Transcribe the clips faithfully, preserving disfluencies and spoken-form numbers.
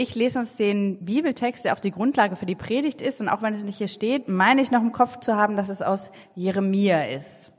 Ich lese uns den Bibeltext, der auch die Grundlage für die Predigt ist. Und auch wenn es nicht hier steht, meine ich noch im Kopf zu haben, dass es aus Jeremia ist.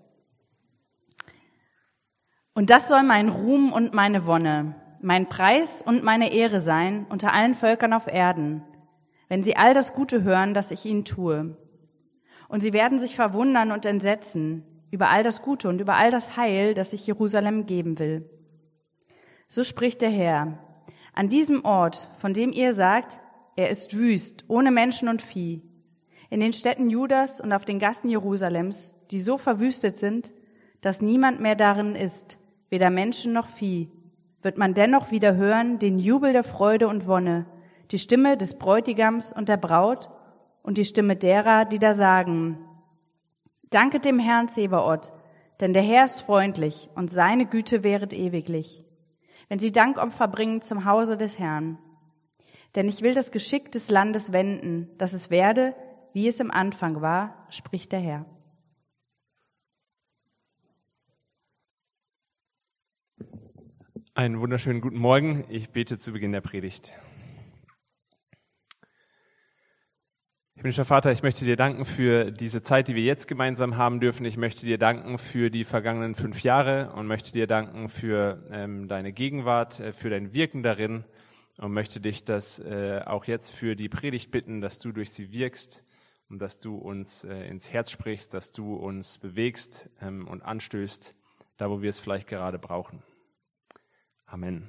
Und das soll mein Ruhm und meine Wonne, mein Preis und meine Ehre sein unter allen Völkern auf Erden, wenn sie all das Gute hören, das ich ihnen tue. Und sie werden sich verwundern und entsetzen über all das Gute und über all das Heil, das ich Jerusalem geben will. So spricht der Herr: An diesem Ort, von dem ihr sagt, er ist wüst, ohne Menschen und Vieh, in den Städten Judas und auf den Gassen Jerusalems, die so verwüstet sind, dass niemand mehr darin ist, weder Menschen noch Vieh, wird man dennoch wieder hören den Jubel der Freude und Wonne, die Stimme des Bräutigams und der Braut und die Stimme derer, die da sagen: Danket dem Herrn Zebaoth, denn der Herr ist freundlich und seine Güte währet ewiglich, wenn sie Dankopfer bringen zum Hause des Herrn. Denn ich will das Geschick des Landes wenden, dass es werde, wie es im Anfang war, spricht der Herr. Einen wunderschönen guten Morgen. Ich bete zu Beginn der Predigt. Himmlischer Vater, ich möchte dir danken für diese Zeit, die wir jetzt gemeinsam haben dürfen. Ich möchte dir danken für die vergangenen fünf Jahre und möchte dir danken für ähm, deine Gegenwart, äh, für dein Wirken darin und möchte dich das äh, auch jetzt für die Predigt bitten, dass du durch sie wirkst und dass du uns äh, ins Herz sprichst, dass du uns bewegst ähm, und anstößt, da wo wir es vielleicht gerade brauchen. Amen.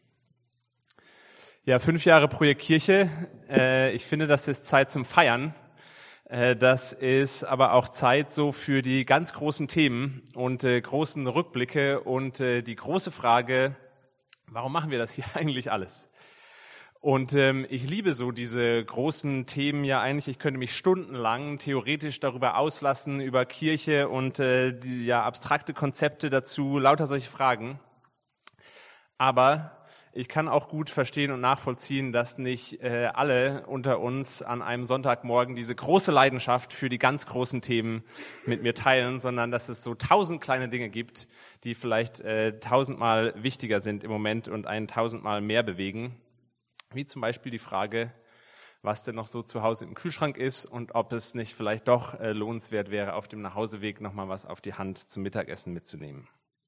Ja, fünf Jahre Projekt Kirche. Äh, ich finde, das ist Zeit zum Feiern. Äh, das ist aber auch Zeit so für die ganz großen Themen und äh, großen Rückblicke und äh, die große Frage: Warum machen wir das hier eigentlich alles? Und ähm, ich liebe so diese großen Themen ja eigentlich. Ich könnte mich stundenlang theoretisch darüber auslassen, über Kirche und äh, die ja abstrakte Konzepte dazu, lauter solche Fragen. Aber ich kann auch gut verstehen und nachvollziehen, dass nicht äh, alle unter uns an einem Sonntagmorgen diese große Leidenschaft für die ganz großen Themen mit mir teilen, sondern dass es so tausend kleine Dinge gibt, die vielleicht äh, tausendmal wichtiger sind im Moment und einen tausendmal mehr bewegen. Wie zum Beispiel die Frage, was denn noch so zu Hause im Kühlschrank ist und ob es nicht vielleicht doch äh, lohnenswert wäre, auf dem Nachhauseweg nochmal was auf die Hand zum Mittagessen mitzunehmen.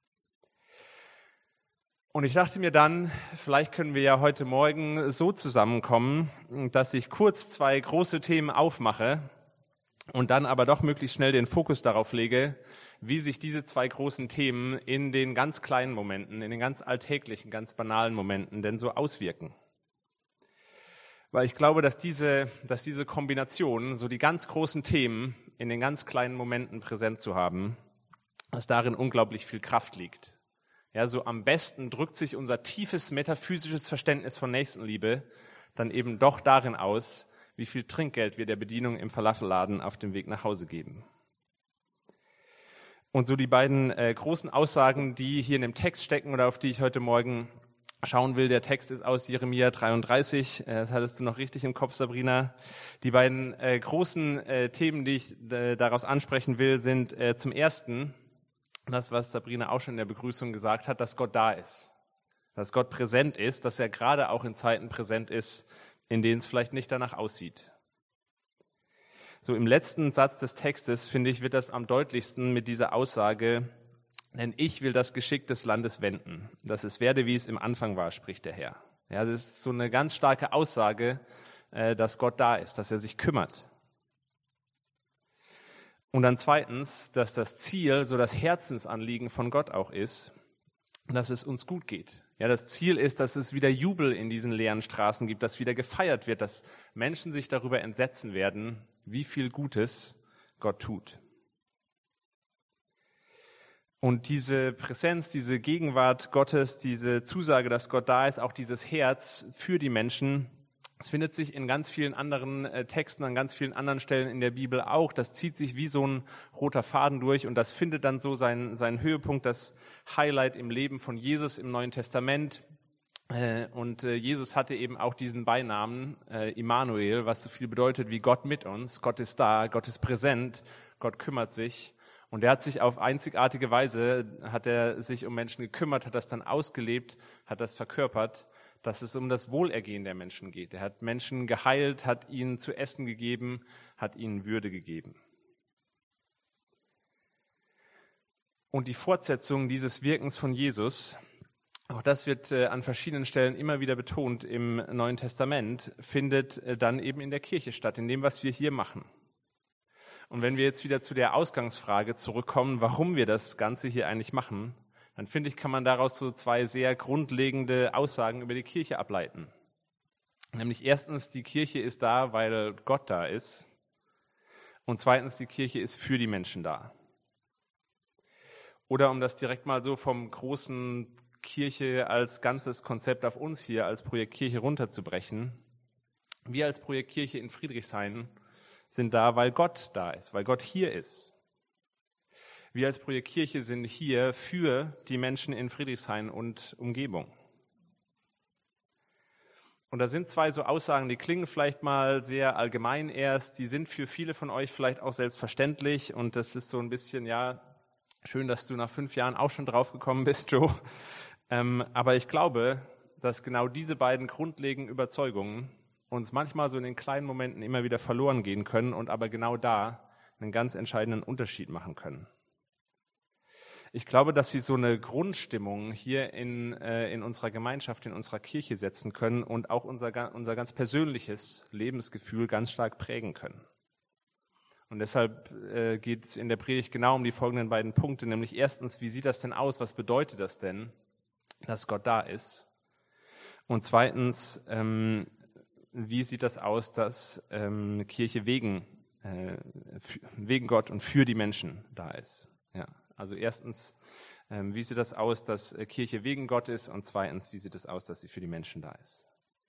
Und ich dachte mir dann, vielleicht können wir ja heute Morgen so zusammenkommen, dass ich kurz zwei große Themen aufmache und dann aber doch möglichst schnell den Fokus darauf lege, wie sich diese zwei großen Themen in den ganz kleinen Momenten, in den ganz alltäglichen, ganz banalen Momenten denn so auswirken. Weil ich glaube, dass diese, dass diese Kombination, so die ganz großen Themen in den ganz kleinen Momenten präsent zu haben, dass darin unglaublich viel Kraft liegt. Ja, so am besten drückt sich unser tiefes metaphysisches Verständnis von Nächstenliebe dann eben doch darin aus, wie viel Trinkgeld wir der Bedienung im Falafelladen auf dem Weg nach Hause geben. Und so die beiden äh, großen Aussagen, die hier in dem Text stecken oder auf die ich heute Morgen schauen will, der Text ist aus Jeremia dreiunddreißig, äh, das hattest du noch richtig im Kopf, Sabrina. Die beiden äh, großen äh, Themen, die ich äh, daraus ansprechen will, sind äh, zum ersten das, was Sabrina auch schon in der Begrüßung gesagt hat, dass Gott da ist, dass Gott präsent ist, dass er gerade auch in Zeiten präsent ist, in denen es vielleicht nicht danach aussieht. So im letzten Satz des Textes, finde ich, wird das am deutlichsten mit dieser Aussage: Denn ich will das Geschick des Landes wenden, dass es werde, wie es im Anfang war, spricht der Herr. Ja, das ist so eine ganz starke Aussage, dass Gott da ist, dass er sich kümmert. Und dann zweitens, dass das Ziel, so das Herzensanliegen von Gott auch ist, dass es uns gut geht. Ja, das Ziel ist, dass es wieder Jubel in diesen leeren Straßen gibt, dass wieder gefeiert wird, dass Menschen sich darüber entsetzen werden, wie viel Gutes Gott tut. Und diese Präsenz, diese Gegenwart Gottes, diese Zusage, dass Gott da ist, auch dieses Herz für die Menschen, es findet sich in ganz vielen anderen äh, Texten, an ganz vielen anderen Stellen in der Bibel auch. Das zieht sich wie so ein roter Faden durch und das findet dann so seinen, seinen Höhepunkt, das Highlight im Leben von Jesus im Neuen Testament. Äh, und äh, Jesus hatte eben auch diesen Beinamen äh, Immanuel, was so viel bedeutet wie Gott mit uns. Gott ist da, Gott ist präsent, Gott kümmert sich. Und er hat sich auf einzigartige Weise, hat er sich um Menschen gekümmert, hat das dann ausgelebt, hat das verkörpert dass es um das Wohlergehen der Menschen geht. Er hat Menschen geheilt, hat ihnen zu essen gegeben, hat ihnen Würde gegeben. Und die Fortsetzung dieses Wirkens von Jesus, auch das wird äh, an verschiedenen Stellen immer wieder betont im Neuen Testament, findet äh, dann eben in der Kirche statt, in dem, was wir hier machen. Und wenn wir jetzt wieder zu der Ausgangsfrage zurückkommen, warum wir das Ganze hier eigentlich machen, dann finde ich, kann man daraus so zwei sehr grundlegende Aussagen über die Kirche ableiten. Nämlich erstens, die Kirche ist da, weil Gott da ist. Und zweitens, die Kirche ist für die Menschen da. Oder um das direkt mal so vom großen Kirche als ganzes Konzept auf uns hier als Projekt Kirche runterzubrechen. Wir als Projekt Kirche in Friedrichshain sind da, weil Gott da ist, weil Gott hier ist. Wir als Projekt Kirche sind hier für die Menschen in Friedrichshain und Umgebung. Und da sind zwei so Aussagen, die klingen vielleicht mal sehr allgemein erst, die sind für viele von euch vielleicht auch selbstverständlich und das ist so ein bisschen, ja, schön, dass du nach fünf Jahren auch schon draufgekommen bist, Joe. Ähm, aber ich glaube, dass genau diese beiden grundlegenden Überzeugungen uns manchmal so in den kleinen Momenten immer wieder verloren gehen können und aber genau da einen ganz entscheidenden Unterschied machen können. Ich glaube, dass sie so eine Grundstimmung hier in, äh, in unserer Gemeinschaft, in unserer Kirche setzen können und auch unser, unser ganz persönliches Lebensgefühl ganz stark prägen können. Und deshalb äh, geht es in der Predigt genau um die folgenden beiden Punkte, nämlich erstens, wie sieht das denn aus, was bedeutet das denn, dass Gott da ist? Und zweitens, ähm, wie sieht das aus, dass ähm, Kirche wegen, äh, für, wegen Gott und für die Menschen da ist? Ja, also erstens, ähm, wie sieht das aus, dass äh, Kirche wegen Gott ist? Und zweitens, wie sieht es aus, dass sie für die Menschen da ist?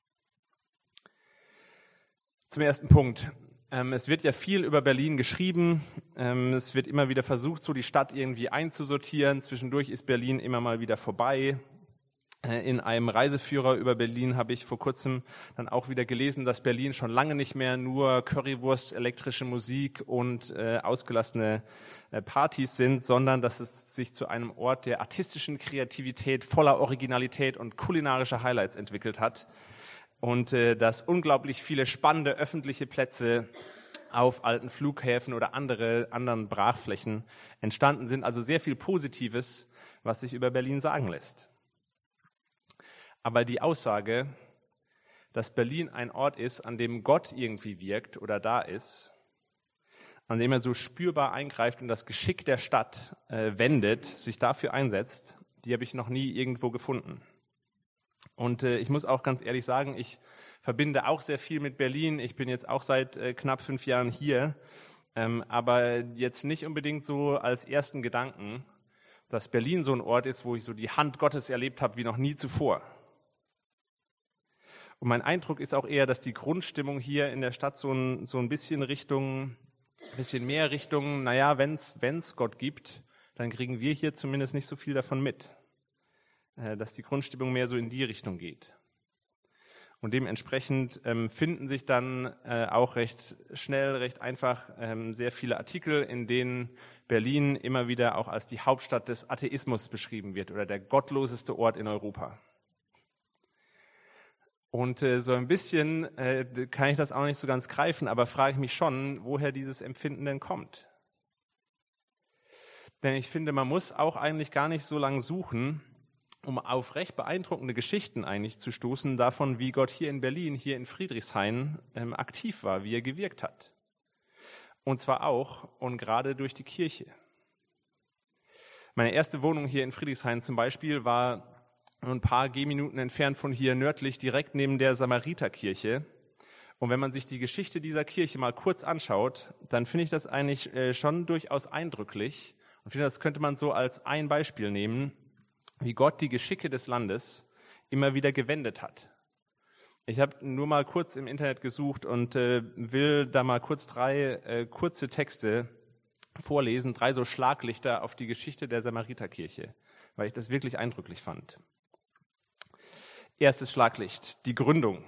Zum ersten Punkt. Ähm, es wird ja viel über Berlin geschrieben. Ähm, es wird immer wieder versucht, so die Stadt irgendwie einzusortieren. Zwischendurch ist Berlin immer mal wieder vorbei. In einem Reiseführer über Berlin habe ich vor kurzem dann auch wieder gelesen, dass Berlin schon lange nicht mehr nur Currywurst, elektrische Musik und äh, ausgelassene äh, Partys sind, sondern dass es sich zu einem Ort der artistischen Kreativität, voller Originalität und kulinarischer Highlights entwickelt hat. Und äh, dass unglaublich viele spannende öffentliche Plätze auf alten Flughäfen oder andere anderen Brachflächen entstanden sind. Also sehr viel Positives, was sich über Berlin sagen lässt. Aber die Aussage, dass Berlin ein Ort ist, an dem Gott irgendwie wirkt oder da ist, an dem er so spürbar eingreift und das Geschick der Stadt äh, wendet, sich dafür einsetzt, die habe ich noch nie irgendwo gefunden. Und äh, ich muss auch ganz ehrlich sagen, ich verbinde auch sehr viel mit Berlin. Ich bin jetzt auch seit äh, knapp fünf Jahren hier, ähm, aber jetzt nicht unbedingt so als ersten Gedanken, dass Berlin so ein Ort ist, wo ich so die Hand Gottes erlebt habe wie noch nie zuvor. Und mein Eindruck ist auch eher, dass die Grundstimmung hier in der Stadt so ein, so ein bisschen Richtung, ein bisschen mehr Richtung, naja, wenn es Gott gibt, dann kriegen wir hier zumindest nicht so viel davon mit. Äh, dass die Grundstimmung mehr so in die Richtung geht. Und dementsprechend ähm, finden sich dann äh, auch recht schnell, recht einfach ähm, sehr viele Artikel, in denen Berlin immer wieder auch als die Hauptstadt des Atheismus beschrieben wird oder der gottloseste Ort in Europa. Und äh, so ein bisschen äh, kann ich das auch nicht so ganz greifen, aber frage ich mich schon, woher dieses Empfinden denn kommt. Denn ich finde, man muss auch eigentlich gar nicht so lange suchen, um auf recht beeindruckende Geschichten eigentlich zu stoßen davon, wie Gott hier in Berlin, hier in Friedrichshain ähm, aktiv war, wie er gewirkt hat. Und zwar auch und gerade durch die Kirche. Meine erste Wohnung hier in Friedrichshain zum Beispiel war ein paar Gehminuten entfernt von hier nördlich, direkt neben der Samariterkirche. Und wenn man sich die Geschichte dieser Kirche mal kurz anschaut, dann finde ich das eigentlich äh, schon durchaus eindrücklich. Und finde, das könnte man so als ein Beispiel nehmen, wie Gott die Geschicke des Landes immer wieder gewendet hat. Ich habe nur mal kurz im Internet gesucht und äh, will da mal kurz drei äh, kurze Texte vorlesen, drei so Schlaglichter auf die Geschichte der Samariterkirche, weil ich das wirklich eindrücklich fand. Erstes Schlaglicht, die Gründung.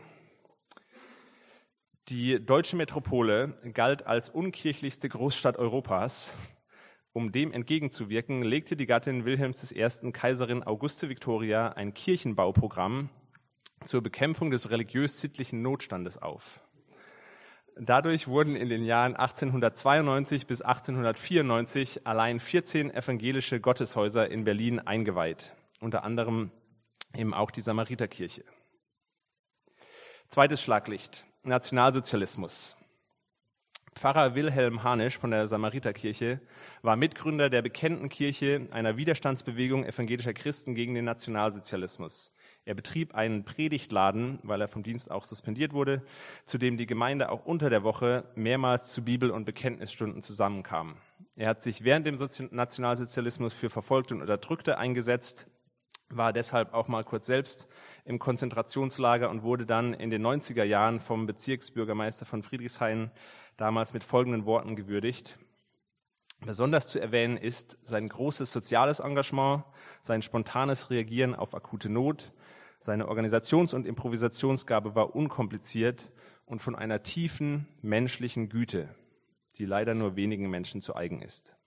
Die deutsche Metropole galt als unkirchlichste Großstadt Europas. Um dem entgegenzuwirken, legte die Gattin Wilhelms der Ersten, Kaiserin Auguste Victoria, ein Kirchenbauprogramm zur Bekämpfung des religiös-sittlichen Notstandes auf. Dadurch wurden in den Jahren achtzehnhundertzweiundneunzig bis achtzehnhundertvierundneunzig allein vierzehn evangelische Gotteshäuser in Berlin eingeweiht, unter anderem eben auch die Samariterkirche. Zweites Schlaglicht, Nationalsozialismus. Pfarrer Wilhelm Hanisch von der Samariterkirche war Mitgründer der Bekennenden Kirche, einer Widerstandsbewegung evangelischer Christen gegen den Nationalsozialismus. Er betrieb einen Predigtladen, weil er vom Dienst auch suspendiert wurde, zu dem die Gemeinde auch unter der Woche mehrmals zu Bibel- und Bekenntnisstunden zusammenkam. Er hat sich während dem Nationalsozialismus für Verfolgte und Unterdrückte eingesetzt, war deshalb auch mal kurz selbst im Konzentrationslager und wurde dann in den neunziger Jahren vom Bezirksbürgermeister von Friedrichshain damals mit folgenden Worten gewürdigt. Besonders zu erwähnen ist sein großes soziales Engagement, sein spontanes Reagieren auf akute Not, seine Organisations- und Improvisationsgabe war unkompliziert und von einer tiefen menschlichen Güte, die leider nur wenigen Menschen zu eigen ist.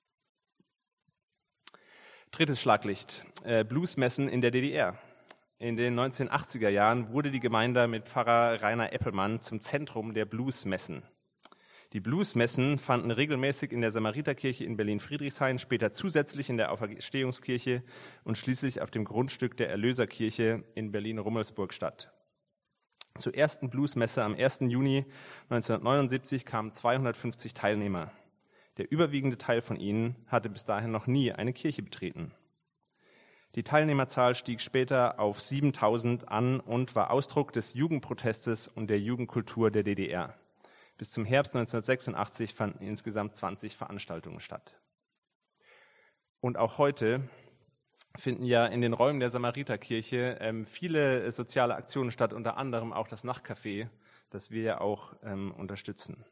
Drittes Schlaglicht, äh, Bluesmessen in der D D R. In den neunzehnhundertachtziger Jahren wurde die Gemeinde mit Pfarrer Rainer Eppelmann zum Zentrum der Bluesmessen. Die Bluesmessen fanden regelmäßig in der Samariterkirche in Berlin-Friedrichshain, später zusätzlich in der Auferstehungskirche und schließlich auf dem Grundstück der Erlöserkirche in Berlin-Rummelsburg statt. Zur ersten Bluesmesse am ersten Juni neunzehnhundertneunundsiebzig kamen zweihundertfünfzig Teilnehmer. Der überwiegende Teil von ihnen hatte bis dahin noch nie eine Kirche betreten. Die Teilnehmerzahl stieg später auf siebentausend an und war Ausdruck des Jugendprotestes und der Jugendkultur der D D R. Bis zum Herbst neunzehnhundertsechsundachtzig fanden insgesamt zwanzig Veranstaltungen statt. Und auch heute finden ja in den Räumen der Samariterkirche ähm, viele soziale Aktionen statt, unter anderem auch das Nachtcafé, das wir ja auch ähm, unterstützen.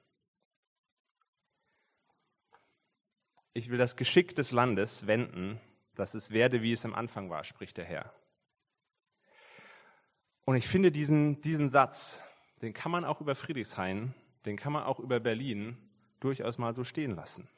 Ich will das Geschick des Landes wenden, dass es werde, wie es am Anfang war, spricht der Herr. Und ich finde diesen, diesen Satz, den kann man auch über Friedrichshain, den kann man auch über Berlin durchaus mal so stehen lassen.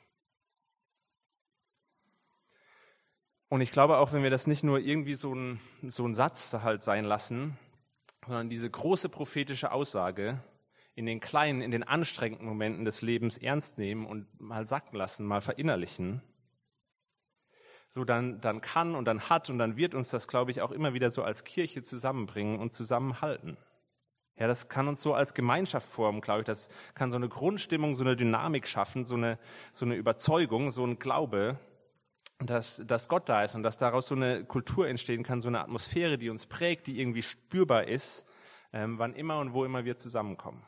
Und ich glaube auch, wenn wir das nicht nur irgendwie so ein, so ein Satz halt sein lassen, sondern diese große prophetische Aussage in den kleinen, in den anstrengenden Momenten des Lebens ernst nehmen und mal sacken lassen, mal verinnerlichen, so dann, dann kann und dann hat und dann wird uns das, glaube ich, auch immer wieder so als Kirche zusammenbringen und zusammenhalten. Ja, das kann uns so als Gemeinschaft formen, glaube ich. Das kann so eine Grundstimmung, so eine Dynamik schaffen, so eine, so eine Überzeugung, so ein Glaube, dass, dass Gott da ist und dass daraus so eine Kultur entstehen kann, so eine Atmosphäre, die uns prägt, die irgendwie spürbar ist, ähm, wann immer und wo immer wir zusammenkommen.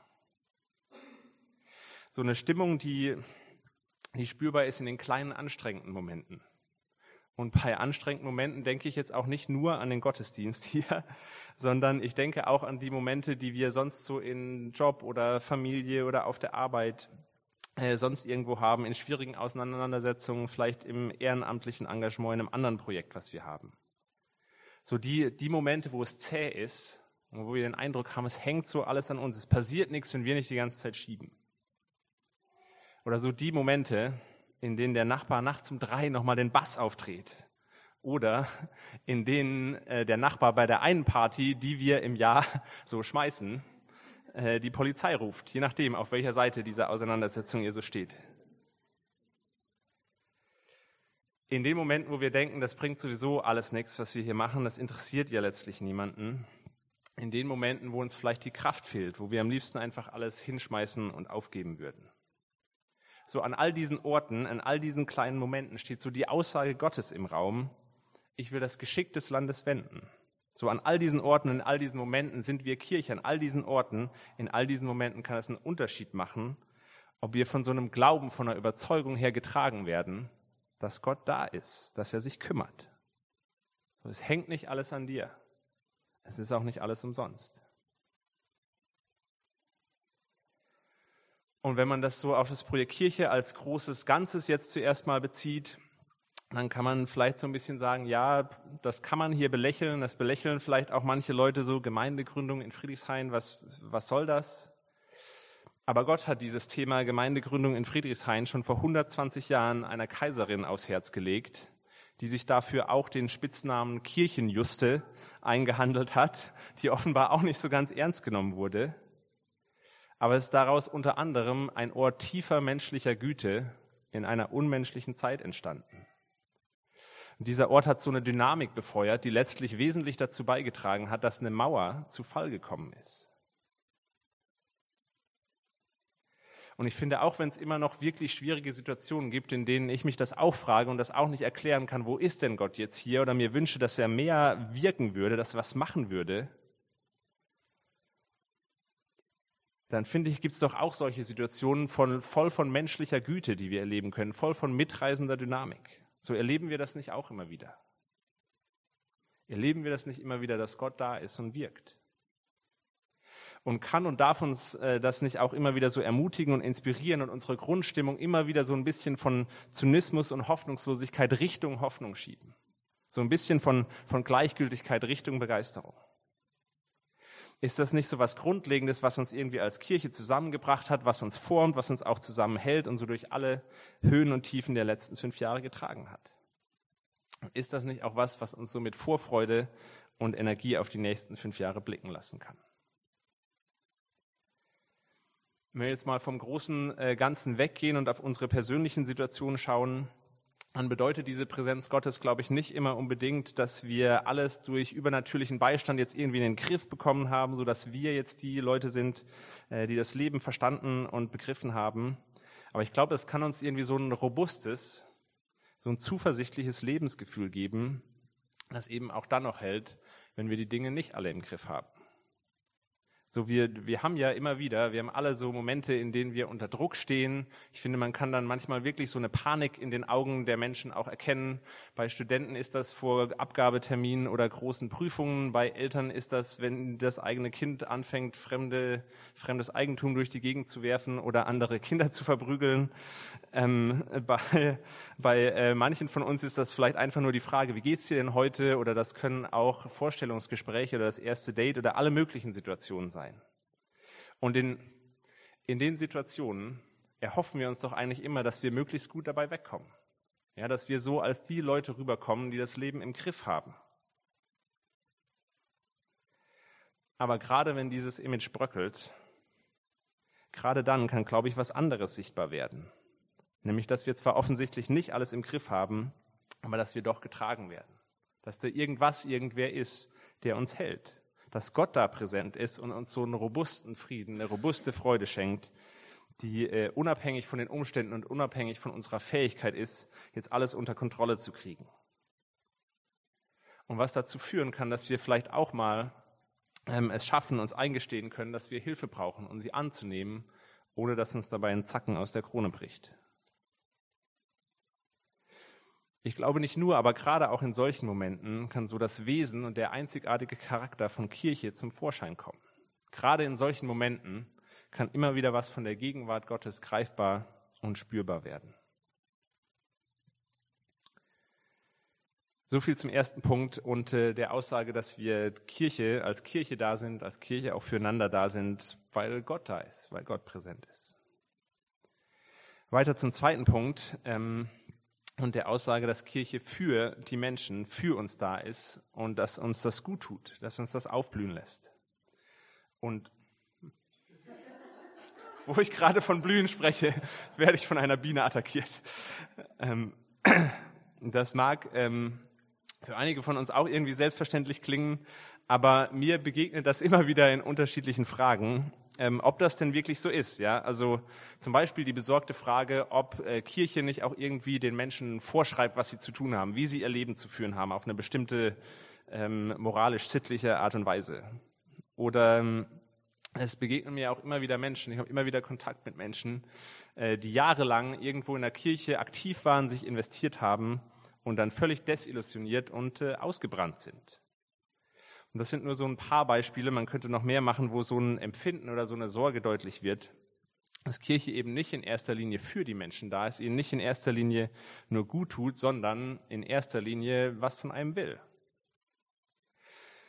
So eine Stimmung, die, die spürbar ist in den kleinen, anstrengenden Momenten. Und bei anstrengenden Momenten denke ich jetzt auch nicht nur an den Gottesdienst hier, sondern ich denke auch an die Momente, die wir sonst so in Job oder Familie oder auf der Arbeit äh, sonst irgendwo haben, in schwierigen Auseinandersetzungen, vielleicht im ehrenamtlichen Engagement, in einem anderen Projekt, was wir haben. So die, die Momente, wo es zäh ist und wo wir den Eindruck haben, es hängt so alles an uns, es passiert nichts, wenn wir nicht die ganze Zeit schieben. Oder so die Momente, in denen der Nachbar nachts um drei nochmal den Bass aufdreht. Oder in denen äh, der Nachbar bei der einen Party, die wir im Jahr so schmeißen, äh, die Polizei ruft, je nachdem, auf welcher Seite dieser Auseinandersetzung ihr so steht. In den Momenten, wo wir denken, das bringt sowieso alles nichts, was wir hier machen, das interessiert ja letztlich niemanden. In den Momenten, wo uns vielleicht die Kraft fehlt, wo wir am liebsten einfach alles hinschmeißen und aufgeben würden. So an all diesen Orten, an all diesen kleinen Momenten steht so die Aussage Gottes im Raum, ich will das Geschick des Landes wenden. So an all diesen Orten, in all diesen Momenten sind wir Kirche, an all diesen Orten, in all diesen Momenten kann es einen Unterschied machen, ob wir von so einem Glauben, von einer Überzeugung her getragen werden, dass Gott da ist, dass er sich kümmert. So, es hängt nicht alles an dir. Es ist auch nicht alles umsonst. Und wenn man das so auf das Projekt Kirche als großes Ganzes jetzt zuerst mal bezieht, dann kann man vielleicht so ein bisschen sagen, ja, das kann man hier belächeln, das belächeln vielleicht auch manche Leute so, Gemeindegründung in Friedrichshain, was, was soll das? Aber Gott hat dieses Thema Gemeindegründung in Friedrichshain schon vor hundertzwanzig Jahren einer Kaiserin aufs Herz gelegt, die sich dafür auch den Spitznamen Kirchenjuste eingehandelt hat, die offenbar auch nicht so ganz ernst genommen wurde. Aber es ist daraus unter anderem ein Ort tiefer menschlicher Güte in einer unmenschlichen Zeit entstanden. Und dieser Ort hat so eine Dynamik befeuert, die letztlich wesentlich dazu beigetragen hat, dass eine Mauer zu Fall gekommen ist. Und ich finde, auch wenn es immer noch wirklich schwierige Situationen gibt, in denen ich mich das auch frage und das auch nicht erklären kann, wo ist denn Gott jetzt hier, oder mir wünsche, dass er mehr wirken würde, dass er was machen würde, dann finde ich, gibt es doch auch solche Situationen von, voll von menschlicher Güte, die wir erleben können, voll von mitreißender Dynamik. So erleben wir das nicht auch immer wieder. Erleben wir das nicht immer wieder, dass Gott da ist und wirkt. Und kann und darf uns äh, das nicht auch immer wieder so ermutigen und inspirieren und unsere Grundstimmung immer wieder so ein bisschen von Zynismus und Hoffnungslosigkeit Richtung Hoffnung schieben. So ein bisschen von, von Gleichgültigkeit Richtung Begeisterung. Ist das nicht so was Grundlegendes, was uns irgendwie als Kirche zusammengebracht hat, was uns formt, was uns auch zusammenhält und so durch alle Höhen und Tiefen der letzten fünf Jahre getragen hat? Ist das nicht auch was, was uns so mit Vorfreude und Energie auf die nächsten fünf Jahre blicken lassen kann? Wenn wir jetzt mal vom großen äh, Ganzen weggehen und auf unsere persönlichen Situationen schauen, dann bedeutet diese Präsenz Gottes, glaube ich, nicht immer unbedingt, dass wir alles durch übernatürlichen Beistand jetzt irgendwie in den Griff bekommen haben, sodass wir jetzt die Leute sind, äh, die das Leben verstanden und begriffen haben. Aber ich glaube, es kann uns irgendwie so ein robustes, so ein zuversichtliches Lebensgefühl geben, das eben auch dann noch hält, wenn wir die Dinge nicht alle im Griff haben. So, wir, wir haben ja immer wieder, wir haben alle so Momente, in denen wir unter Druck stehen. Ich finde, man kann dann manchmal wirklich so eine Panik in den Augen der Menschen auch erkennen. Bei Studenten ist das vor Abgabeterminen oder großen Prüfungen. Bei Eltern ist das, wenn das eigene Kind anfängt, fremde, fremdes Eigentum durch die Gegend zu werfen oder andere Kinder zu verprügeln. Ähm, bei bei äh, manchen von uns ist das vielleicht einfach nur die Frage, wie geht's dir denn heute? Oder das können auch Vorstellungsgespräche oder das erste Date oder alle möglichen Situationen sein. Und in, in den Situationen erhoffen wir uns doch eigentlich immer, dass wir möglichst gut dabei wegkommen. Ja, dass wir so als die Leute rüberkommen, die das Leben im Griff haben. Aber gerade wenn dieses Image bröckelt, gerade dann kann, glaube ich, was anderes sichtbar werden. Nämlich, dass wir zwar offensichtlich nicht alles im Griff haben, aber dass wir doch getragen werden. Dass da irgendwas, irgendwer ist, der uns hält. Dass Gott da präsent ist und uns so einen robusten Frieden, eine robuste Freude schenkt, die äh, unabhängig von den Umständen und unabhängig von unserer Fähigkeit ist, jetzt alles unter Kontrolle zu kriegen. Und was dazu führen kann, dass wir vielleicht auch mal ähm, es schaffen, uns eingestehen können, dass wir Hilfe brauchen und sie anzunehmen, ohne dass uns dabei ein Zacken aus der Krone bricht. Ich glaube nicht nur, aber gerade auch in solchen Momenten kann so das Wesen und der einzigartige Charakter von Kirche zum Vorschein kommen. Gerade in solchen Momenten kann immer wieder was von der Gegenwart Gottes greifbar und spürbar werden. So viel zum ersten Punkt und äh, der Aussage, dass wir Kirche als Kirche da sind, als Kirche auch füreinander da sind, weil Gott da ist, weil Gott präsent ist. Weiter zum zweiten Punkt. Ähm, Und der Aussage, dass Kirche für die Menschen, für uns da ist und dass uns das gut tut, dass uns das aufblühen lässt. Und wo ich gerade von Blühen spreche, werde ich von einer Biene attackiert. Das mag für einige von uns auch irgendwie selbstverständlich klingen, aber mir begegnet das immer wieder in unterschiedlichen Fragen. Ähm, ob das denn wirklich so ist, ja? Also zum Beispiel die besorgte Frage, ob äh, Kirche nicht auch irgendwie den Menschen vorschreibt, was sie zu tun haben, wie sie ihr Leben zu führen haben, auf eine bestimmte ähm, moralisch-sittliche Art und Weise. Oder ähm, es begegnen mir auch immer wieder Menschen, ich habe immer wieder Kontakt mit Menschen, äh, die jahrelang irgendwo in der Kirche aktiv waren, sich investiert haben und dann völlig desillusioniert und äh, ausgebrannt sind. Und das sind nur so ein paar Beispiele, man könnte noch mehr machen, wo so ein Empfinden oder so eine Sorge deutlich wird, dass Kirche eben nicht in erster Linie für die Menschen da ist, ihnen nicht in erster Linie nur gut tut, sondern in erster Linie was von einem will.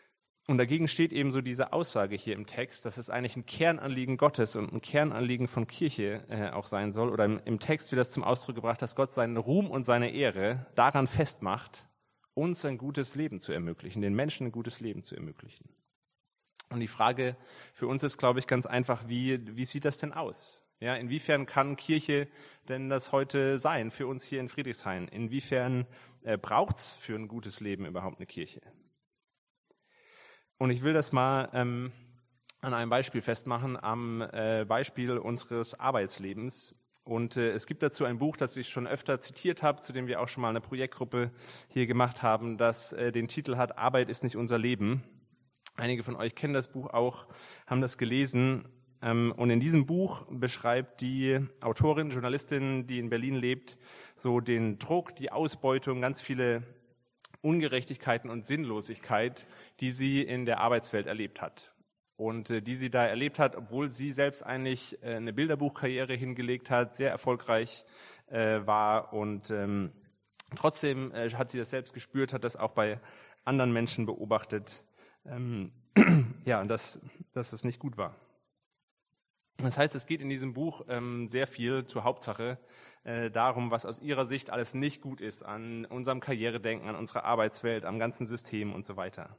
Und dagegen steht eben so diese Aussage hier im Text, dass es eigentlich ein Kernanliegen Gottes und ein Kernanliegen von Kirche äh, auch sein soll. Oder im, im Text wird das zum Ausdruck gebracht, dass Gott seinen Ruhm und seine Ehre daran festmacht, uns ein gutes Leben zu ermöglichen, den Menschen ein gutes Leben zu ermöglichen. Und die Frage für uns ist, glaube ich, ganz einfach, wie, wie sieht das denn aus? Ja, inwiefern kann Kirche denn das heute sein für uns hier in Friedrichshain? Inwiefern äh, braucht es für ein gutes Leben überhaupt eine Kirche? Und ich will das mal ähm, an einem Beispiel festmachen, am äh, Beispiel unseres Arbeitslebens. Und äh, es gibt dazu ein Buch, das ich schon öfter zitiert habe, zu dem wir auch schon mal eine Projektgruppe hier gemacht haben, das äh, den Titel hat, Arbeit ist nicht unser Leben. Einige von euch kennen das Buch auch, haben das gelesen. Ähm, und in diesem Buch beschreibt die Autorin, Journalistin, die in Berlin lebt, so den Druck, die Ausbeutung, ganz viele Ungerechtigkeiten und Sinnlosigkeit, die sie in der Arbeitswelt erlebt hat. Und äh, die sie da erlebt hat, obwohl sie selbst eigentlich äh, eine Bilderbuchkarriere hingelegt hat, sehr erfolgreich äh, war und ähm, trotzdem äh, hat sie das selbst gespürt, hat das auch bei anderen Menschen beobachtet, ähm, ja, dass, dass es nicht gut war. Das heißt, es geht in diesem Buch ähm, sehr viel zur Hauptsache äh, darum, was aus ihrer Sicht alles nicht gut ist an unserem Karrieredenken, an unserer Arbeitswelt, am ganzen System und so weiter.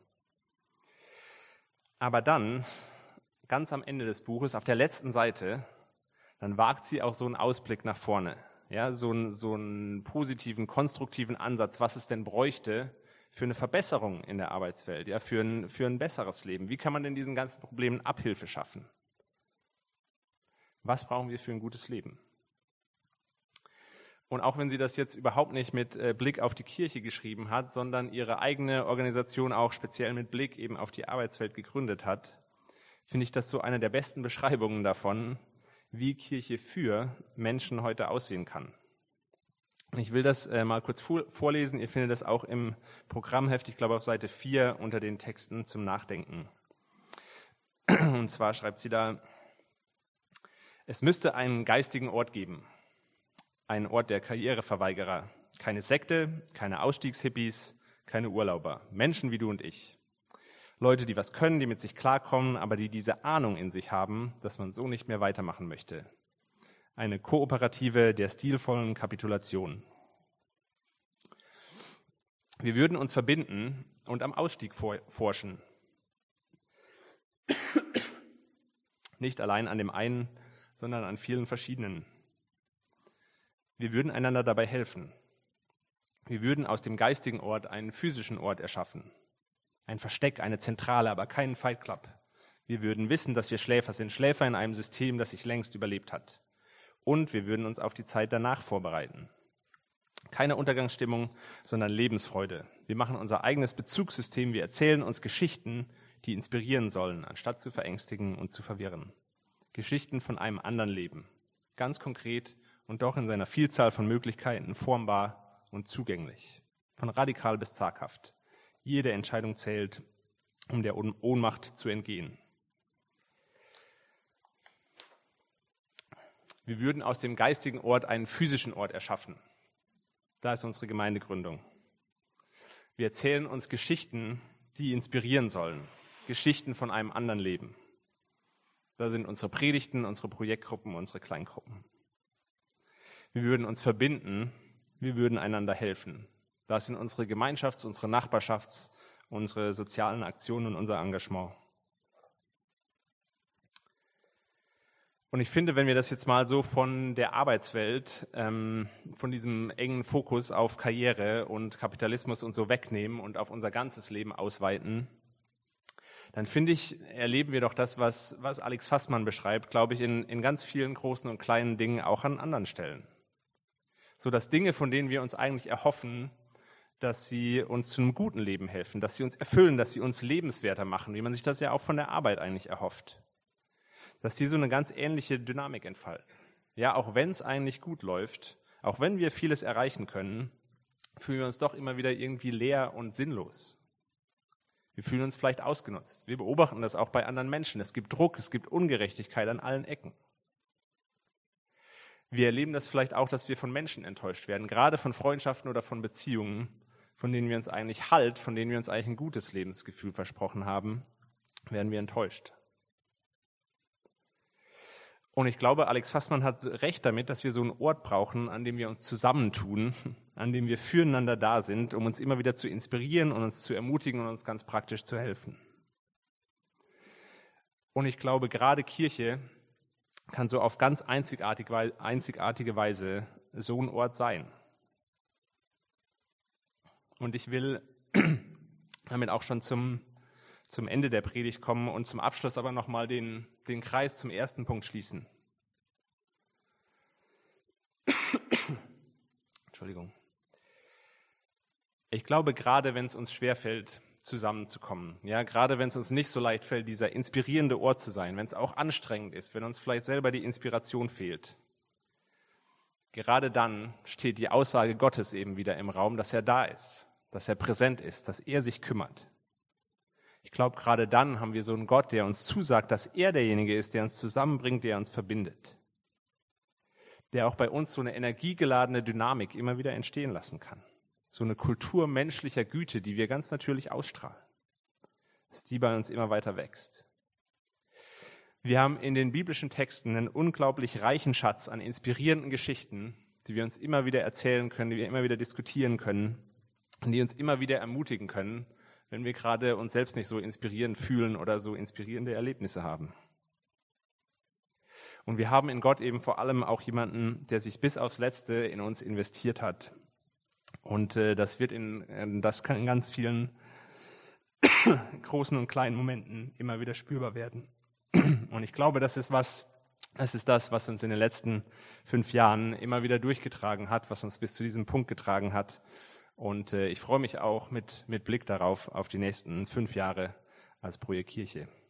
Aber dann, ganz am Ende des Buches, auf der letzten Seite, dann wagt sie auch so einen Ausblick nach vorne, ja, so einen, so einen positiven, konstruktiven Ansatz, was es denn bräuchte für eine Verbesserung in der Arbeitswelt, ja, für ein, für ein besseres Leben. Wie kann man denn diesen ganzen Problemen Abhilfe schaffen? Was brauchen wir für ein gutes Leben? Und auch wenn sie das jetzt überhaupt nicht mit Blick auf die Kirche geschrieben hat, sondern ihre eigene Organisation auch speziell mit Blick eben auf die Arbeitswelt gegründet hat, finde ich das so eine der besten Beschreibungen davon, wie Kirche für Menschen heute aussehen kann. Und ich will das mal kurz vorlesen. Ihr findet das auch im Programmheft, ich glaube auf Seite vier unter den Texten zum Nachdenken. Und zwar schreibt sie da: Es müsste einen geistigen Ort geben, einen Ort der Karriereverweigerer, keine Sekte, keine Ausstiegshippies, keine Urlauber, Menschen wie du und ich. Leute, die was können, die mit sich klarkommen, aber die diese Ahnung in sich haben, dass man so nicht mehr weitermachen möchte. Eine Kooperative der stilvollen Kapitulation. Wir würden uns verbinden und am Ausstieg forschen. Nicht allein an dem einen, sondern an vielen verschiedenen. Wir würden einander dabei helfen. Wir würden aus dem geistigen Ort einen physischen Ort erschaffen. Ein Versteck, eine Zentrale, aber keinen Fight Club. Wir würden wissen, dass wir Schläfer sind, Schläfer in einem System, das sich längst überlebt hat. Und wir würden uns auf die Zeit danach vorbereiten. Keine Untergangsstimmung, sondern Lebensfreude. Wir machen unser eigenes Bezugssystem, wir erzählen uns Geschichten, die inspirieren sollen, anstatt zu verängstigen und zu verwirren. Geschichten von einem anderen Leben. Ganz konkret und doch in seiner Vielzahl von Möglichkeiten formbar und zugänglich. Von radikal bis zaghaft. Jede Entscheidung zählt, um der Ohnmacht zu entgehen. Wir würden aus dem geistigen Ort einen physischen Ort erschaffen. Da ist unsere Gemeindegründung. Wir erzählen uns Geschichten, die inspirieren sollen. Geschichten von einem anderen Leben. Da sind unsere Predigten, unsere Projektgruppen, unsere Kleingruppen. Wir würden uns verbinden, wir würden einander helfen. Das sind unsere Gemeinschafts-, unsere Nachbarschafts-, unsere sozialen Aktionen und unser Engagement. Und ich finde, wenn wir das jetzt mal so von der Arbeitswelt, ähm, von diesem engen Fokus auf Karriere und Kapitalismus und so wegnehmen und auf unser ganzes Leben ausweiten, dann finde ich, erleben wir doch das, was, was Alex Fassmann beschreibt, glaube ich, in, in ganz vielen großen und kleinen Dingen auch an anderen Stellen. So dass Dinge, von denen wir uns eigentlich erhoffen, dass sie uns zu einem guten Leben helfen, dass sie uns erfüllen, dass sie uns lebenswerter machen, wie man sich das ja auch von der Arbeit eigentlich erhofft. Dass die so eine ganz ähnliche Dynamik entfalten. Ja, auch wenn es eigentlich gut läuft, auch wenn wir vieles erreichen können, fühlen wir uns doch immer wieder irgendwie leer und sinnlos. Wir fühlen uns vielleicht ausgenutzt. Wir beobachten das auch bei anderen Menschen. Es gibt Druck, es gibt Ungerechtigkeit an allen Ecken. Wir erleben das vielleicht auch, dass wir von Menschen enttäuscht werden, gerade von Freundschaften oder von Beziehungen, von denen wir uns eigentlich Halt, von denen wir uns eigentlich ein gutes Lebensgefühl versprochen haben, werden wir enttäuscht. Und ich glaube, Alex Fassmann hat recht damit, dass wir so einen Ort brauchen, an dem wir uns zusammentun, an dem wir füreinander da sind, um uns immer wieder zu inspirieren und uns zu ermutigen und uns ganz praktisch zu helfen. Und ich glaube, gerade Kirche kann so auf ganz einzigartige, einzigartige Weise so ein Ort sein. Und ich will damit auch schon zum zum Ende der Predigt kommen und zum Abschluss aber nochmal den, den Kreis zum ersten Punkt schließen. Entschuldigung. Ich glaube, gerade wenn es uns schwerfällt, zusammenzukommen, ja, gerade wenn es uns nicht so leicht fällt, dieser inspirierende Ort zu sein, wenn es auch anstrengend ist, wenn uns vielleicht selber die Inspiration fehlt, gerade dann steht die Aussage Gottes eben wieder im Raum, dass er da ist, dass er präsent ist, dass er sich kümmert. Ich glaube, gerade dann haben wir so einen Gott, der uns zusagt, dass er derjenige ist, der uns zusammenbringt, der uns verbindet. Der auch bei uns so eine energiegeladene Dynamik immer wieder entstehen lassen kann. So eine Kultur menschlicher Güte, die wir ganz natürlich ausstrahlen. Dass die bei uns immer weiter wächst. Wir haben in den biblischen Texten einen unglaublich reichen Schatz an inspirierenden Geschichten, die wir uns immer wieder erzählen können, die wir immer wieder diskutieren können und die uns immer wieder ermutigen können, wenn wir gerade uns selbst nicht so inspirierend fühlen oder so inspirierende Erlebnisse haben. Und wir haben in Gott eben vor allem auch jemanden, der sich bis aufs Letzte in uns investiert hat. Und äh, das wird in, das kann in ganz vielen großen und kleinen Momenten immer wieder spürbar werden. Und ich glaube, das ist was, das ist das, was uns in den letzten fünf Jahren immer wieder durchgetragen hat, was uns bis zu diesem Punkt getragen hat. Und äh, ich freue mich auch mit, mit Blick darauf, auf die nächsten fünf Jahre als Projekt Kirche.